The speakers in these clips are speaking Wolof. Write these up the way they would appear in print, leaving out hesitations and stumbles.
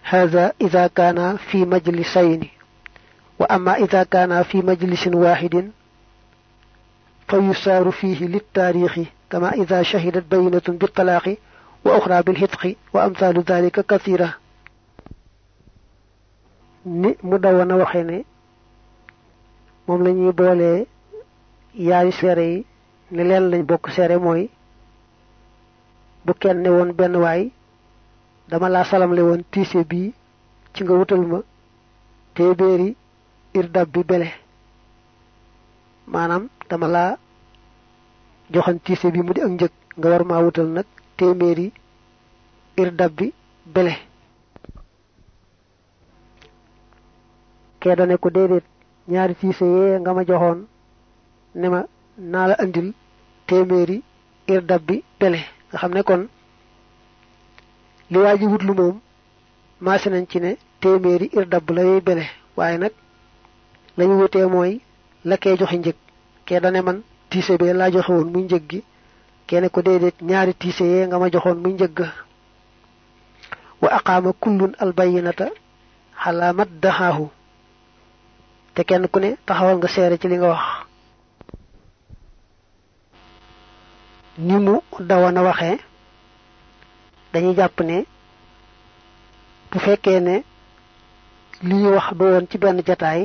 هذا إذا كان في مجلسين وأما إذا كان في مجلس واحد فيسار فيه للتاريخ كما إذا شهدت بينة بالطلاق وأخرى بالهتق وأمثال ذلك كثيرة ni mu dawana waxe ne mom lañuy boole yaari séré yi ne leen lañ bokk séré mooy bu kenn ne woon benn waay dama laa salamle woon tiise bii ci nga wutal ma téeméeri irdab bi bele maanaam dama laa joxan tiise bi mu di ak njëg nga war maa wutal nag téeméeri irdab bi bele kee dane ko déedéet ñaari tiise yee nga ma joxoon ne ma naa la andil téeméeri irdab bi bele nga xam ne kon li waaji wutlu moom maase nañ ci ne téeméeri irdab la yoy bele waaye nag lañu wutee mooy la kee joxe njëg kee dane man tiise bee laa joxe woon muy njëg gi kee ne ko déedéet ñaari tiise yee nga ma joxoon muy njëg ga wa aqaama kullun albayinata xalaa maddaxaahu te kenn ku ne taxawal nga seere ci li nga wax ni mu dawana waxee dañuy jàpp ne bu fekkee ne li ñu wax do woon ci benn jataay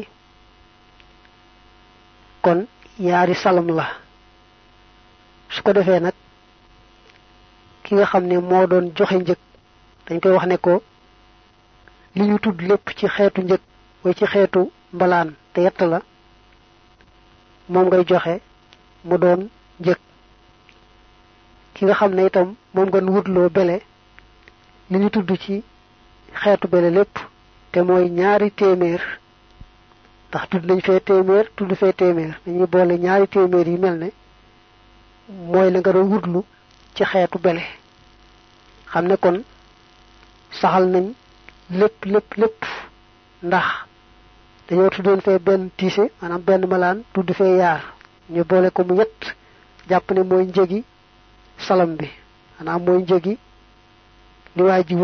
kon yaari salam la su ko defee nag ki nga xam ne moo doon joxe njëg dañ koy wax ne ko li ñu tudd lépp ci xeetu njëg way ci xeetu mbalaan te yett la moom ngay joxe mu doon njëg ki nga xam ne itam moom nga wutloo bele li ñu tudd ci xeetu bele lépp te mooy ñaari téeméer ndax tudd nañ fee téeméer tudd fee téeméer dañuy boole ñaari téeméer yi mel ne mooy la nga doon wutlu ci xeetu bele xam ne kon saxal nañ lépp ndax dañoo tuddoon fee benn tiise maanaam benn malaan tudd fee yaar ñu boole ko mu ñett jàpp ne mooy njëgi salam bi maanaam mooy njëgi li waa ji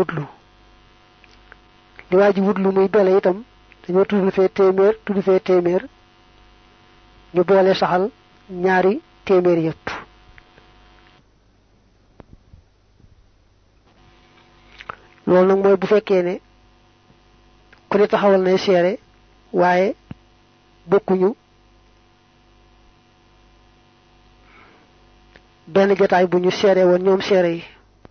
wutlu muy bele itam dañoo tudd fee téeméer ñu boole saxal ñaari téeméer yépp loolu nag mooy bu fekkee ne ku ne taxawal nay seere waaye bokkuñu benn jotaay bu ñu seere woon ñoom seere yi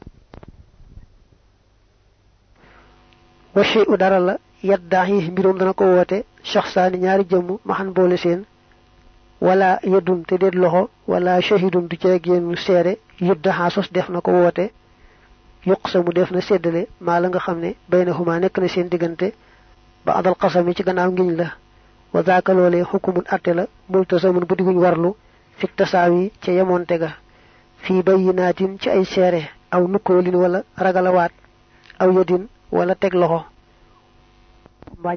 wa shay'u dara la yaddahi mbirum dana ko woote shakhsaani ñaari jëmm maxan boole seen wala yadun te déet loxo wala shahidun du ca génn seere yuddaha sos def na ko woote yuqsamu def na séddale maa la nga xam ne baynahuma nekk na seen diggante ba adal qasami ci gannaaw ngiñ la wa zaaka loolee xukumun atte la multasamun bu diguñ warlu fi tasaawi ca yemonte ga fii bayyinaatin ci ay seere aw nukkoolin wala ragalawaat aw yadin wala teg loxo mbaaj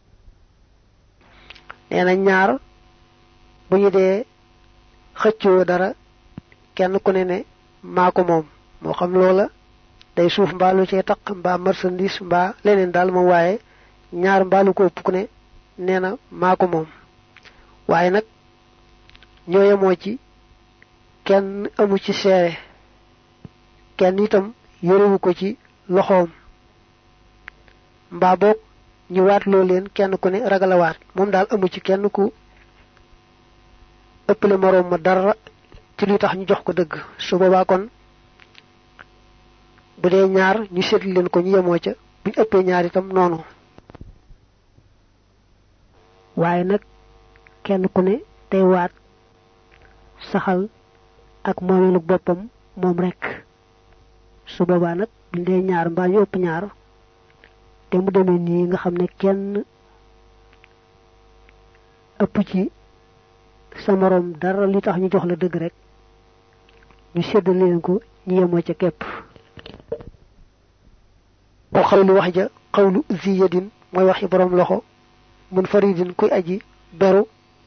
neena ñaar bu ñu dee xëccoo dara kenn ku ne maa ko moom moo xam loola day suuf mbaalu cee taq mbaa marchandise mbaa leneen daal moom waaye ñaar mbaalu ko ëpp ku ne nee na maa ko moom waaye nag ñoo yemoo ci kenn amu ci seere kenn itam yorewu ko ci loxoom mbaa boog ñu waat loo leen kenn ku ne ragalawaat moom daal amu ci kenn ku ëppale moroom ma dara ci luy tax ñu jox ko dëgg su boobaa kon bu dee ñaar ñu seetlu leen ko ñu yemoo ca buñ ëppee ñaar itam noonu waaye nag kenn ku ne day waat saxal ak moomeelu boppam moom rek su boobaa nag buñ dee ñaar mbaa ñu ëpp ñaar te mu demee nii nga xam ne kenn ëpp ci sa moroom dara li tax ñu jox la dëgg rek ñu séddal leen ko ñu yemoo ca képp o xawlu wax ja xawlu ziyadin mooy waxi boroom loxo mun faridin kuy aji beru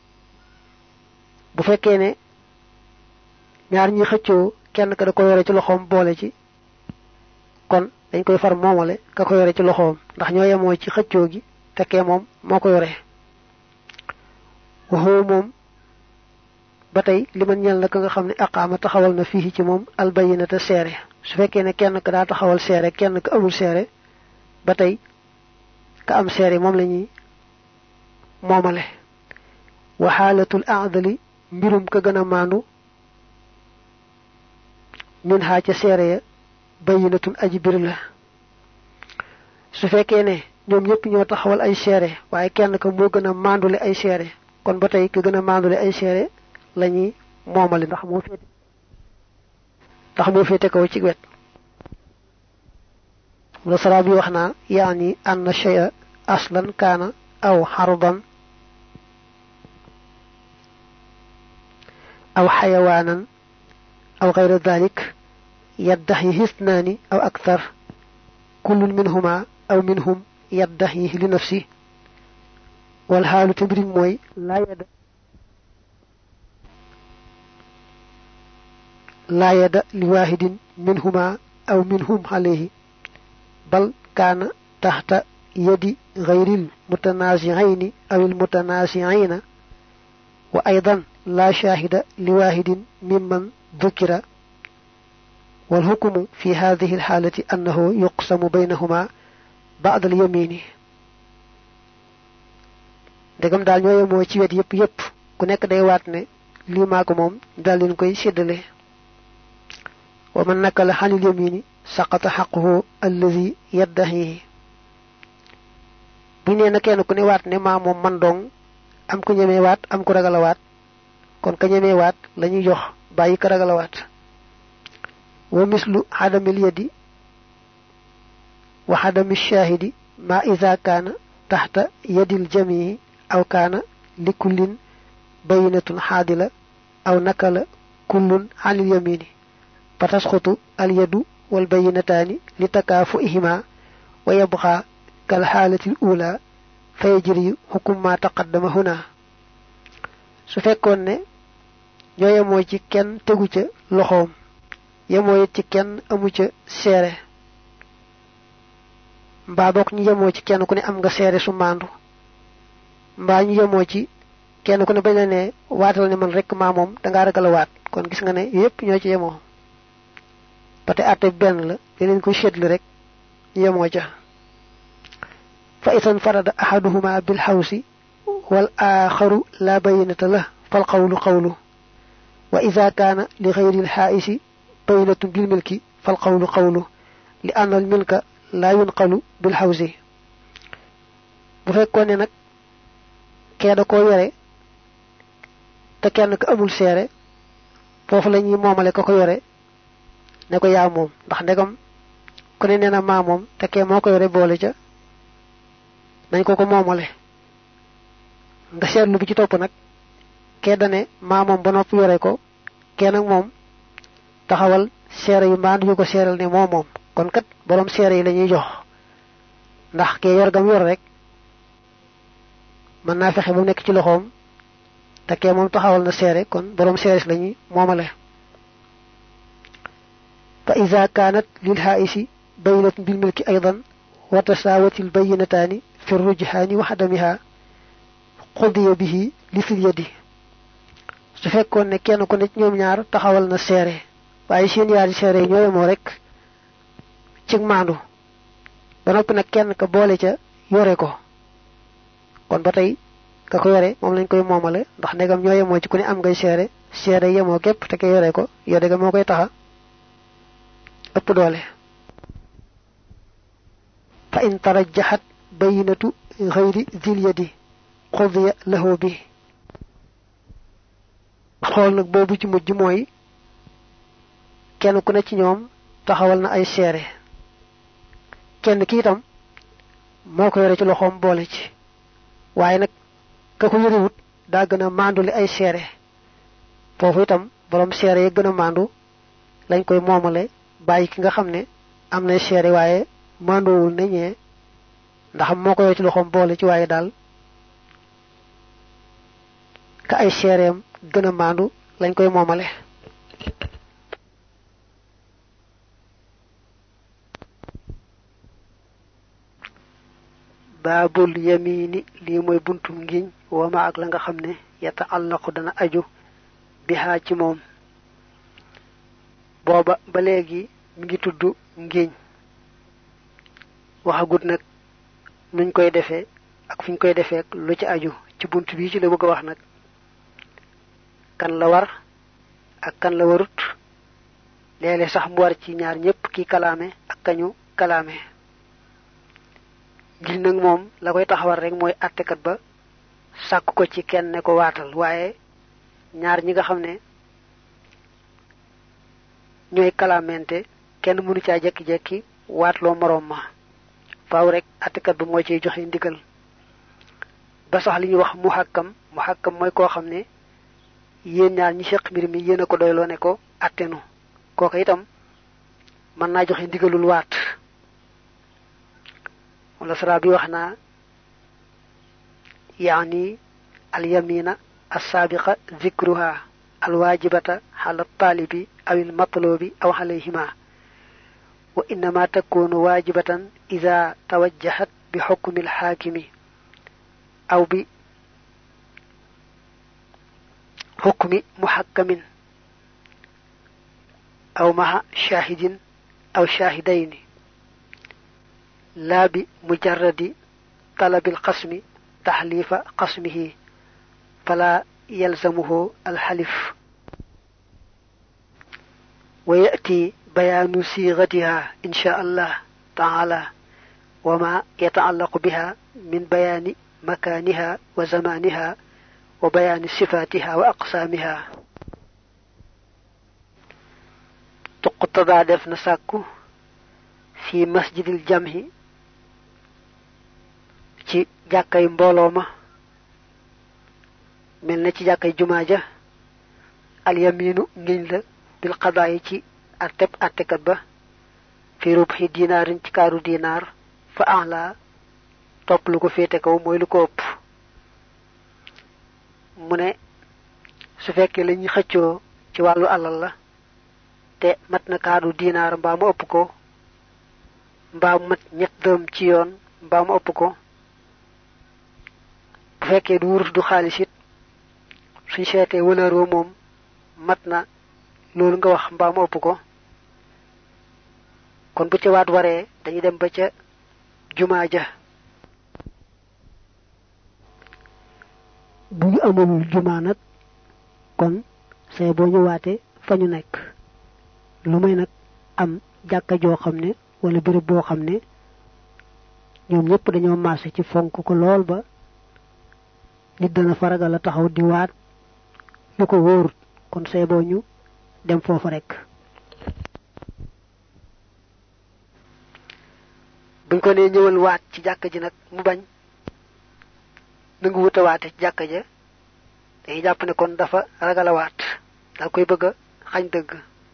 bu fekkee ne ñaar ñi xëccoo kenn ka da ko yore ci loxoom boole ci kon dañ koy far moomale ka ko yore ci loxoom ndax ñoo yemoo ci xëccoo gi te kee moom moo ko yore waxoo moom ba tey li man ñeel na ka nga xam ne aqaama taxawal na fii ci moom albayinata seere su fekkee ne kenn ka daa taxawal seere kenn ka amul seere ba tey ka am seere moom la ñuy moomale wa xaalatul aadali mbirum ka gën a maandu min xaa ca seere ya bayinatun aji bir la su fekkee ne ñoom ñëpp ñoo taxawal ay seere waaye kenn ka moo gën a maandule ay seere kon ba tey ka gën a maandule ay seere lañuy moomale ndax moo féete kaw ci wet la sara bi wax naa yaani anna shay'a aslan kaana aw xarban aw xayawaanan aw xayra dalik yaddaxyi isnaani aw aktar kullun minhuma aw minhum yaddaxyi li nafsi wal xaalu te mbirim mooy laa yada li waahidin minhuma aw minhum alayhi bal kaana taxta yadi gayril mutanaasiayni aw il mutanaasiayna wa aydan laa shaahida li waahidin mimman dukira wal hukmu fi haadihi alxaalati annahu yuqsamu baynahuma ba'da al yamini ndegam daal ñoo yemoo ci wet yépp ku nekk day waat ne lii maa ko moom daal leen koy séddale wa man nakala xanil yamini saqata xaquhu allazi yaddaxihi bu nee na kenn ku ne waat ne maa moom man dong am ku ñemee waat am ku ragal a waat kon ka ñemee waat la ñuy jox bàyyi ka ragal a waat wa mislu xadamil yadi wa xadami shaahidi ma ida kaana taxta yadil jamii aw kaana li kullin bayinatun xaadila aw nakala kullun xanil yamini fa tasxutu al yadu wal bayinataani li takaafuihima wa yabqa kal xaalati al ula fa yajri xukum ma taqaddama huna su fekkoon ne ñoo yemoo ci kenn tegu ca loxoom yemoo ci kenn amu ca seere mbaa bokk ñu yemoo ci kenn ku ne am nga seere su maandu mbaa ñu yemoo ci kenn ku ne bañ la ne waatal ne man rek maa moom dangaa ragal a waat kon gis nga ne yépp ñoo ci yemoo ba te àtte benn la dinañ ko seetlu rek ñu yemoo ca fa isan farada ahaduhuma bil xawsi wal aaxaru laa bayinata la fal qawlu qawlu wa ida kaana li xayri l xaaisi bayinatu bil milki fal qawlu qawlu li anna al milka laa yunqalu bil xawsi bu fekkoon ne nag kee da koo yore te kenn ka amul seere foofu la ñuy moomale ka ko yore ne ko yaa moom ndax ndegam ku ne nee na maa moom te kee moo ko yore boole ca nañ ko moomale nga seetlu bi ci topp nag kee dane maa moom ba noppi yore ko kee nag moom taxawal seere yu maandu yu ko seeral ne moo moom kon kat boroom seere yi la ñuy jox ndax kee yor gam yor rek mën naa fexe ba mu nekk ci loxoom te kee moom taxawal na seere kon boroom seere si la ñuy moomale fa ida kaanat lil xaaisi bayinatun bil milki aydan wa tasaawatil bayinataani fi rujhaani wa xadamiha xudiya bihi li fil yadi su fekkoon ne kenn ku ne ci ñoom ñaar taxawal na seere waaye seen yaari seere yi ñoo yemoo rek ci maandu ba noppi nag kenn ka boole ca yore ko kon ba tey ka ko yore moom lañ koy moomale ndax ndegam ñoo yemoo ci ku ne am ngay seere seere yemoo képp te ka yore ko yore ga moo koy taxa ëpp doole fa in tarajjaxat bayinatu xayri zil yadi xudiya lahu bi xool nag boobu ci mujj mooy kenn ku ne ci ñoom taxawal na ay seere kenn ki itam moo ko yore ci loxoom boole ci waaye nag ka ko yorewut daa gën a maanduli ay seere foofu itam borom seere ya gën a maandu lañ koy moomale bàyyi ki nga xam ne am na seere waaye maandoowul ne ñee ndax moo ko yore ci loxoom boole ci waaye daal ka ay seereem gën a maandu lañ koy moomale babul yamini li moy buntu ngiñ wama ak la nga xamne yata'allaqu dana aju biha ci mom boba ba legi mi ngi tuddu ngiñ waxagut nak nuñ koy defé ak fuñ koy defé lu ci aju ci buntu bi ci la bëgg wax nak kan la war ak kan la warut lélé sax mu war ci ñaar ñepp ki kalamé ak kañu kalamé gil nak mom la koy taxawal rek moy atté kat ba sakku ko ci kenn ne ko watal waye ñaar ñi nga xamné ñoy kalamenté kenn mënu ci jekki jekki watlo morom ma faaw rek atté kat bu mo ci joxe ndigal ba sax li ñu wax muhakkam moy ko xamné yeen ñaar ñi xeq mbir mi yeena ko doylo ne ko attenu koko itam man na joxe ndigalul wat wala sara bi waxna يعني اليمين السابقة ذكرها الواجبة على الطالب أو المطلوب أو عليهما وإنما تكون واجبة إذا توجهت بحكم الحاكم أو بحكم محكم أو مع شاهد أو شاهدين لا بمجرد طلب القسم تحليف قسمه فلا يلزمه الحلف ويأتي بيان صيغتها إن شاء الله تعالى وما يتعلق بها من بيان مكانها وزمانها وبيان صفاتها وأقسامها تقتضى دفن ساكو في مسجد الجمع ci jakkay mbolo ma melna ci jakkay jumaaja al yaminu ngiñ la bil qada'i ci attekat ba fi rubhi dinarin ci karu dinar fa a'la top lu ko fété kaw moy lu ko upp mu ne su fekke lañu xëccio ci walu alal la te mat na karu dinar mba mu upp ko mba mat ñet dëm ci yoon mba mu upp ko bu fekkee du wurus du xaalis it suñ seetee wëlëroo moom mat na loolu nga wax mbaa mu ëpp ko kon bu ci waat waree dañuy dem ba ca jumaa ja bu ñu amul jumaa nag kon say boo ñu waate fa ñu nekk lu may nag am jàkka joo xam ne wala béréb boo xam ne ñoom ñëpp dañoo maase ci fonk ko lool ba nit dana faragal la taxaw di waat lu ko wóor kon say boo ñu dem foofu rek buñ ko nee ñëwal waat ci jàkka ji nag mu bañ nangu wuta waate ci jàkka ja dañuy jàpp ne kon dafa ragal a waat da koy bëgg a xañ dëgg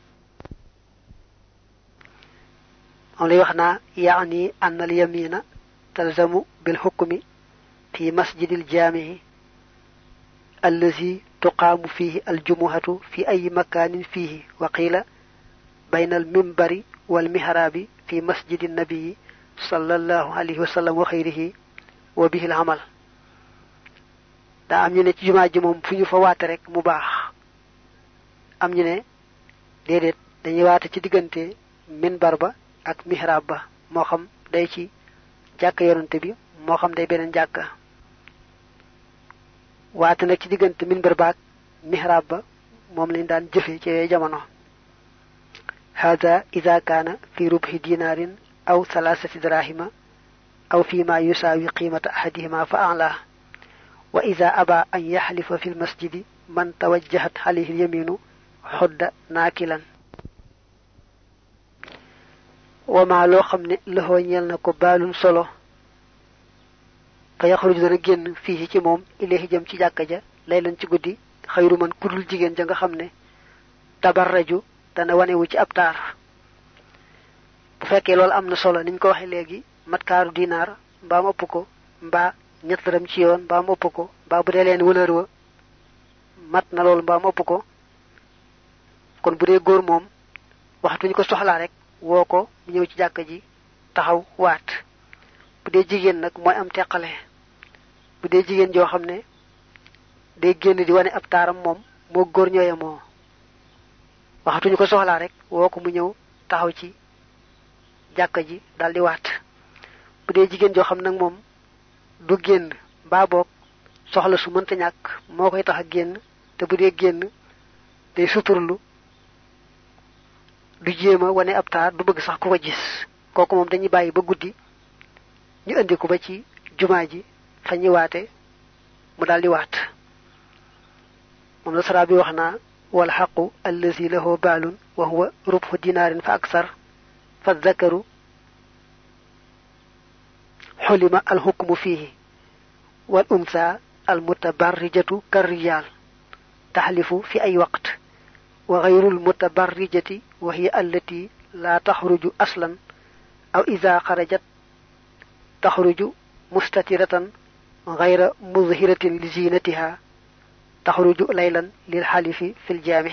am lay wax naa yaani anna al yamina talzamu bil hukmi fi masjidil jaami'i الذي تقام فيه الجمعة في أي مكان فيه وقيل بين المنبر والمحراب في مسجد النبي صلى الله عليه وسلم وخيره وبه العمل دا am ñu ne ci jumaa ji moom fu ñu fa waate rek mu baax am ñu ne déedéet dañuy waate ci diggante minbar ba ak mihrab ba moo xam day ci jàkka yonante bi moo xam day beneen jàkka waate nag ci diggante minbar baak mihrab ba moom lañ daan jëfe ci jamono hada idha kana fi rubhi dinarin aw thalathati dirahima aw fi ma yusawi qimata ahadihima fa a'la wa idha aba an yahlifa fi almasjid man tawajjahat alayhi alyaminu hudda nakilan wa ma lo xamne lo ñel nako balun solo fa yakhruju dana genn fi ci mom ilahi jëm ci jakka ja laylan ci guddi xayru man kudul jigen ja nga xamne tabarraju dana wanewu ci ab taar bu fekkee loolu am na solo niñ ko waxe léegi matkaaru dinar mbaa mopp ko mbaa ñett dërëm ci yoon mbaa mopp ko mbaa bu dee leen wëlër wa mat na loolu mbaa mopp ko kon bu dee góor moom waxtuñ ko soxlaa rek woo ko ñëw ci jàkka ji taxaw waat bu bu dee jigéen nag mooy am teqale bu dee jigéen joo xam ne day génn di wane ab taaram moom moo góor ñooye moo waxatuñu ko soxlaa rek woo ko mu ñëw taxaw ci jàkka ji daldi waat bu dee jigéen joo xam nag moom du génn mbaa boog soxla su mënta ñàkk moo koy tax a génn te bu dee génn day suturlu du jéema wane ab taar du bëgg sax ku ko gis kooku moom dañuy bàyyi ba guddi ñu andi ko ba ci jumaa ji fa ñuy waate mu daldi waat moom la sara bi wax naa wal xaqu allazi lahu baalun wa huwa rubhu dinaarin fa aksar fa zakaru xulima alxukmu fiihi wal unsa almutabarrijatu karrijaal taxlifu fi ay waqt wa gayrul mutabarrijati wa hiya allati laa taxruju aslan aw ida xarajat taxruju mustatiratan gayra muzhiratin li zinatiha taxruju laylan lil xalifi fil jaamix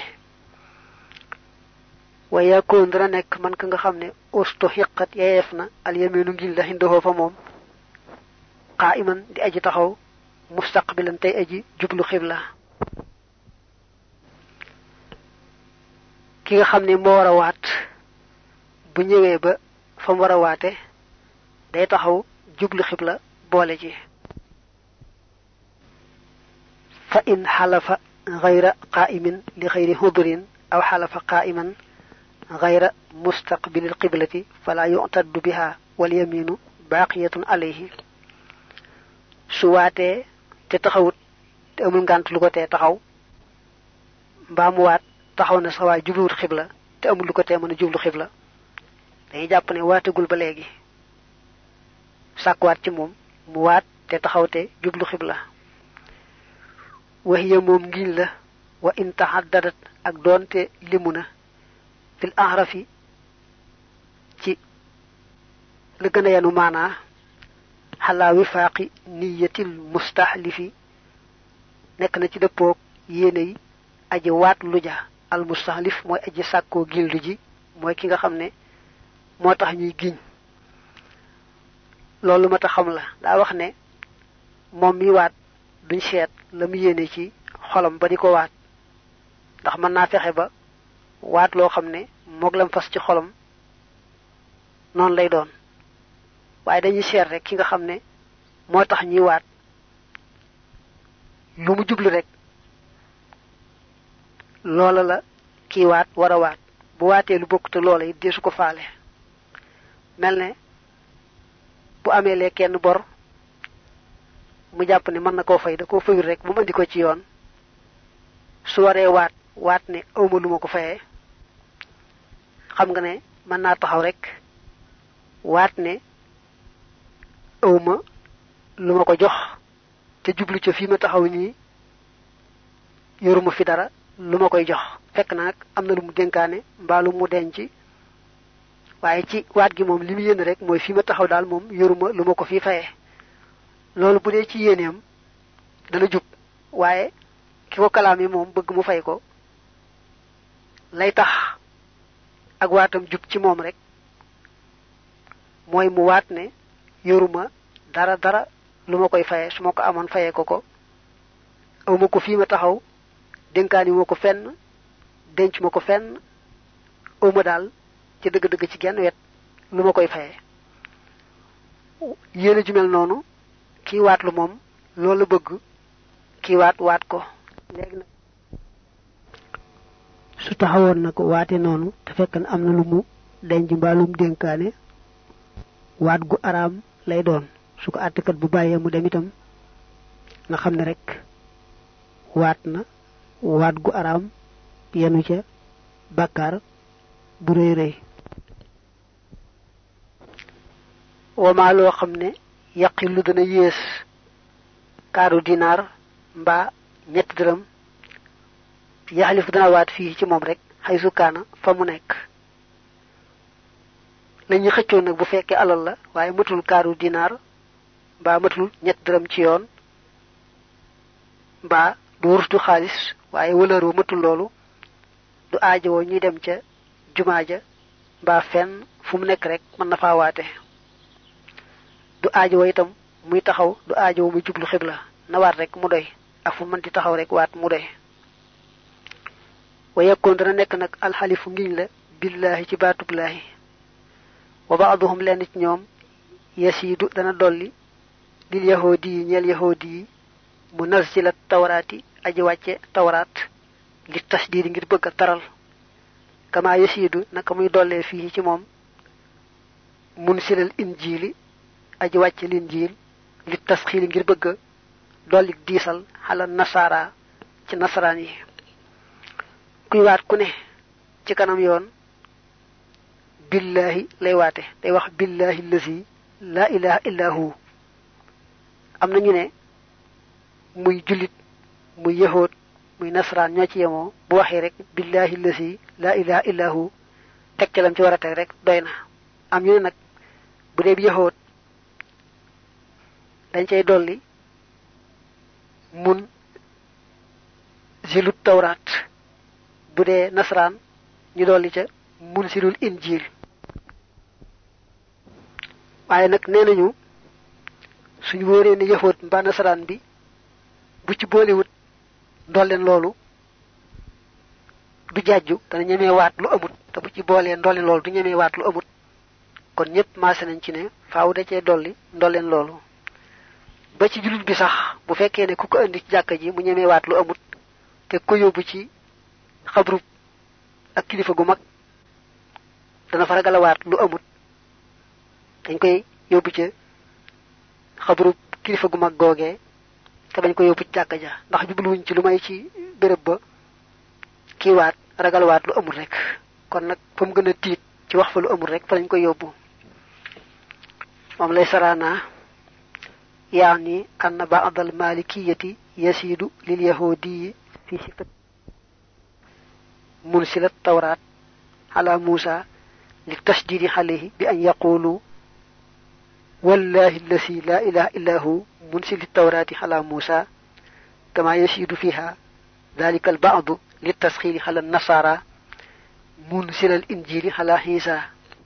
wa yakoon dana nekk man ka nga xam ne ustu xiqat yeyeef na alyaminu ngiñ la xindahoo fa moom qaa'iman di aji taxaw mustaqbilan tey aji jublu xibla ki nga xam ne moo war a waat bu ñëwee ba fa mu war a waate day taxaw jublu xibla boole ji fa in xalafa gayra qaa'imin li xayri hudrin aw xalafa qaa'iman gayra mustaqbilil qiblati fala yu'taddu biha wal yaminu baqiyatun alayhi su waatee te taxawut te amul ngànt lu ko tee taxaw mbaa mu waat taxaw na sax waaye jubluwut xibla te amul lu ko tee mën a jublu xibla dañuy jàpp ne waatagul ba léegi sàkkuwaat ci moom mu waat te taxaw te jublu xibla waxiya moom ngiñ la wa in taxaddadat ak doonte limu na fil ahrafi ci la gën a yanu maanaa xalaa wifaaqi niyatil mustahlifi nekk na ci dëppoog yéene yi aji waat lu ja al mustahlif mooy aji sàkkoo gildu ji mooy ki nga xam ne moo tax ñuy giñ loolu ma tax xam la daa wax ne moom mi waat duñ seet la mu yéene ci xolam ba di ko waat ndax mën naa fexe ba waat loo xam ne moog lam fas ci xolam noonu lay doon waaye dañuy seet rek ki nga xam ne moo tax ñuy waat lu mu jublu rek loola la kii waat war a waat bu waatee lu bokk te loola it deesu ko faale mel ne bu amee lee kenn bor mu jàpp ne mën na koo fay da koo fayul rek bu mu andi ko ci yoon su waree waat ne awma lu ma ko fayee xam nga ne mën naa taxaw rek waat ne awma lu ma ko jox te jublu ca fii ma taxaw nii yoruma fi dara lu ma koy jox fekk na nag am na lu mu dénkaane mbaa lu mu denc waaye ci waat gi moom li mu yéene rek mooy fii ma taxaw daal moom yoruma lu ma ko fii fayee loolu bu dee ci yéeneem dana jub waaye ki ko kalaame moom bëgg mu fay ko lay tax ak waatam jub ci moom rek mooy mu waat ne yoruma dara lu ma koy fayee su ma ko amoon fayee ko aw ma ko fii ma taxaw dénkaani ma ko fenn denc ma ko fenn aw ma daal ci dëgg-dëgg ci genn wet lu ma koy fayee yéene ju mel noonu kii waat lu moom loolu la bëgg kii waat ko léegi nag su taxawoon na ko waate noonu te fekk na am na lu mu denc mbaa lu mu dénkaane waat gu araam lay doon su ko àttekat bu bàyyee mu dem itam nga xam ne rek waat na waat gu araam yenu ca bàkkaar bu rëy rëy wamaa loo xam ne yaqil lu dana yées kaaru dinaar mbaa ñetti dërëm yaxlifu dana waat fii ci moom rek xay sukaana fa mu nekk lañuy xëccoon nag bu fekkee alal la waaye matul kaaru dinaar mbaa matul ñetti dërëm ci yoon mbaa du wurus du xaalis waaye wëlër wa matul loolu du aajowoo ñuy dem ca jumaa ja mbaa fenn fu mu nekk rek mën na faa waate du aajo itam muy taxaw du aajo muy jublu xibla na waat rek mu doy ak fu mën di taxaw rek waat mu doy wa yakun dana nekk nag alxalifu ngiñ la billahi ci baatublaahi wa ba'dhum lenn ci ñoom yasiidu dana dolli lil yahudi yi ñeel yahudi yi mu nazzilat tawraati aji wàcce tawraat li tasdiidi ngir bëgg a taral kama yasiidu naka muy dollee fii ci moom munsilal injiili aji wàcce linjiil li tasxiili ngir bëgg a dolli diisal xala nasaara ci nasaraan yi kuy waat ku ne ci kanam yoon billahi lay waate day wax billahi allazi la ilaha illa hu am na ñu ne muy jullit muy yahood muy nasaraan ñoo ci yemoo bu waxee rek billahi allazi la ilaha illa hu teg ca lam ci war a teg rek doy na am ñu ne nag bu dee yahood dañ cay dolli mun zilut tawraat bu dee nasaraan ñu dolli ca mun silul injil waaye nag nee nañu suñu wóoree ne yahood mbaa nasaraan bi bu ci boolewut ndolleen loolu du jàjju dana ñemee waat lu amut te bu ci boolee ndolleen loolu du ñemee waat lu amut kon ñëpp maase nañ ci ne faaw da cee dolli ndolleen loolu ba ci jullit bi sax bu fekkee ne ku ko indi ci jàkka ji mu ñemee waat lu amut te ko yóbbu ci xabru ak kilifa gu mag dana fa ragal a waat lu amut dañ koy yóbbu ci xabru kilifa gu mag googee te bañ ko yóbbu ci jàkka ja ndax jubluwuñ ci lu may ci béréb ba kii waat ragal waat lu amul rek kon nag fa mu gën a tiit ci wax fa lu amul rek fa lañ koy yóbbu moom lay saraana yaani anna ba'd al malikiyati yasidu lil yahudi fi sifat munsilat tawrat ala musa li tashdidi alayhi bi an yaqulu wallahi allazi la ilaha illa hu منسل التوراة على موسى كما يشهد فيها ذلك البعض للتسخيل على النصارى منسل الإنجيل على عيسى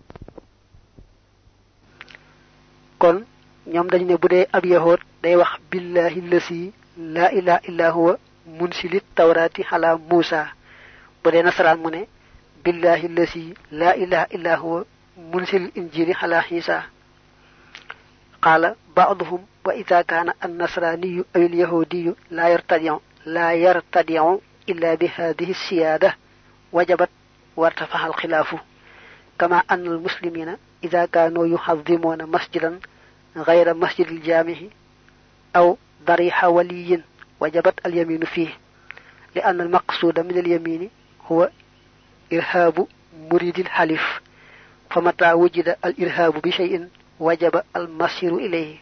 كون ñom dañ ne budé ab yahud day wax billahi allazi la ilaha illa huwa munsil at-tawrat ala musa budé nasran mu ne billahi allazi la ilaha illa huwa munsil al-injil ala isa قال بعضهم وإذا كان النصراني أو اليهودي لا يرتدع إلا بهذه السيادة وجبت وارتفع الخلاف كما أن المسلمين إذا كانوا يحظمون مسجدا غير مسجد الجامع أو ضريح ولي وجبت اليمين فيه لأن المقصود من اليمين هو إرهاب مريد الحلف فمتى وجد الإرهاب بشيء وجب المصير إليه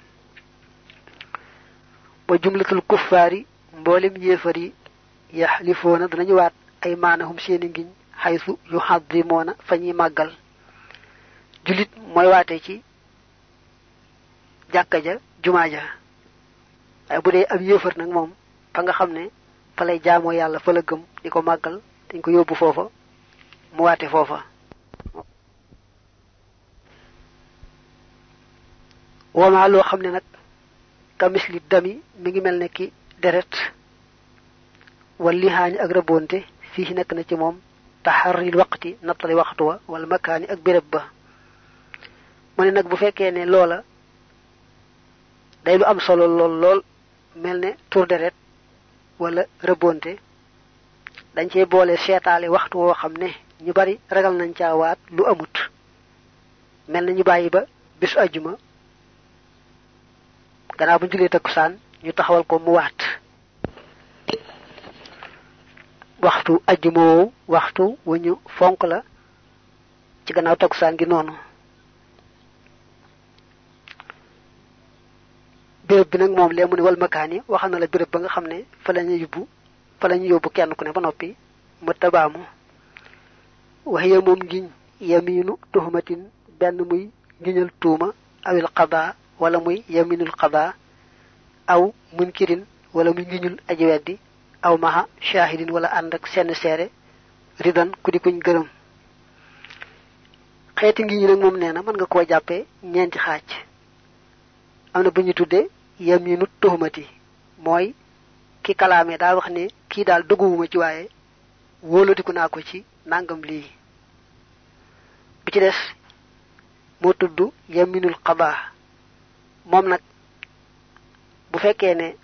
وجملة الكفار مبولم يفري يحلفون دنجوات أيمانهم سينينغين حيث يحظمون فني ماغال جوليت موي واتي سي جاكا جا جuma ja ay budé ab yeufar nak mom fa nga xamné fa lay jaamo yalla fa la gëm diko magal dañ ko yobbu fofa mu waté fofa wama lo xamne nak ka misli dami mi ngi melne ki deret wali haani ak rabonte fi nek na ci mom taharril waqti natali waxtu wa wal makani ak birab ba mané nak bu fekkee ne loola day lu am solo lool melne tour deret wala rabonte dañ cey boole sétalé waxtu wo xamne ñu bari ragal nañ ca waat lu amut melne ñu bayyi ba bisu aljuma gannaaw bu julé takusan ñu taxawal ko mu waat waxtu aljuma waxtu wuñu fonk la ci gannaaw takusan gi nonu béréb bi nag moom lee mu ne wal makaani waxal na la béréb ba nga xam ne fa lañu yóbbu kenn ku ne ba noppi mu tabaamu waxiya moom ngiñ yaminu tuhmatin benn muy ngiñal tuuma awil qada wala muy yaminul qada aw munkirin wala muy ngiñul aji weddi aw maha shahidin wala ànd ak senn seere ridan ku di kuñ gërëm xeeti ngiñ nag moom nee na mën nga koo jàppee ñeenti xaaj amna buñu tuddé yaminu tuhmati moy ki kalamé da wax né ki dal duguma ci waye wolodiku nako ci nangam li bi ci dess mo tuddu yaminul qada mom nak bu fekkee ne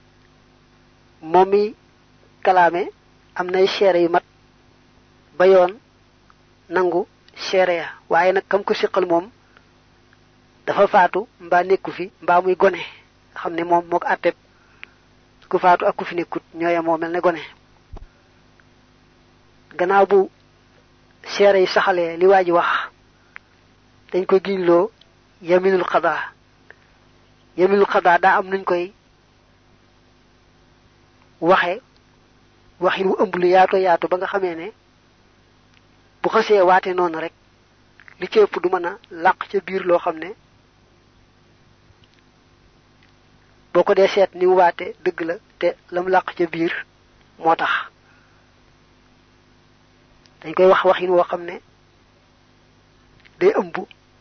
momi kalamé am nay xéré yu mat ba yoon nangu xéré ya waye nak kam ko sikkal mom dafa faatu mba nekku fi mba muy gone xamné mom mok atep ku faatu ak ku fi nekkut ñoya mo melne gone gannaaw bu xéré yi saxalé li waji wax dañ ko giñlo yaminul qada da am nuñ koy waxe waxin wu ëmb lu yaatu ba nga xamé né bu xasse waté non rek li ci ëpp du mëna laq ci biir lo xamné boko dé sét ni waté dëgg la té lam laq ci biir motax dañ koy wax waxin wo xamné day ëmb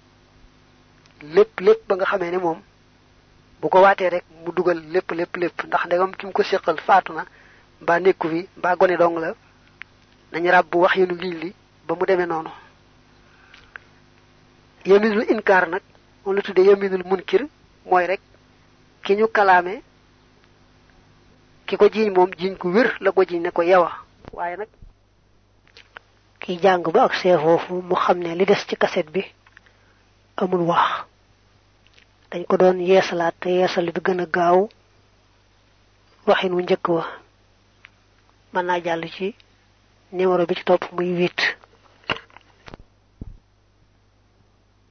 lepp ba nga xamé né mom bu ko waté rek mu duggal lepp ndax ndegam kim ko sékkal faatuna ba nekku fi ba goné dong la nañ rabbu wax yunu ngiñ li ba mu démé nonu yaminul inkar nak on la tuddé yaminul munkir moy rek kiñu kalamé kiko jiñ mom jiñ ko wër la ko jiñ ne ko yawa waye nak ki jang ba ak sé fofu mu xamné li dess ci cassette bi amul wax dañ ko doon yeesalaat te yeesal bi gëna gaaw waxin wu njëkk wa mën naa jàll ci numéro bi ci topp muy 8